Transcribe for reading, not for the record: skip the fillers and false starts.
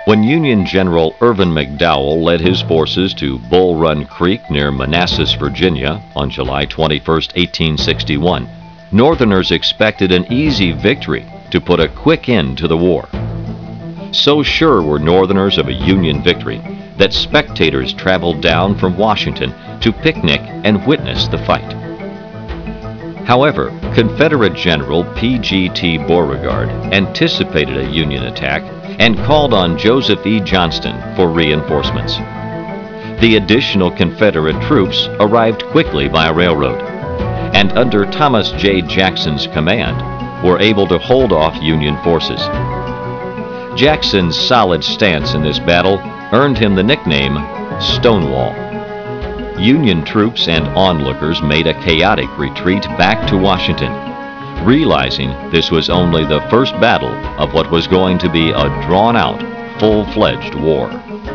When Union General Irvin McDowell led his forces to Bull Run Creek near Manassas, Virginia on July 21, 1861, Northerners expected an easy victory to put a quick end to the war. So sure were Northerners of a Union victory that spectators traveled down from Washington to picnic and witness the fight. However, Confederate General P.G.T. Beauregard anticipated a Union attack and called on Joseph E. Johnston for reinforcements. The additional Confederate troops arrived quickly by railroad, and under Thomas J. Jackson's command, were able to hold off Union forces. Jackson's solid stance in this battle earned him the nickname Stonewall. Union troops and onlookers made a chaotic retreat back to Washington, realizing this was only the first battle of what was going to be a drawn-out, full-fledged war.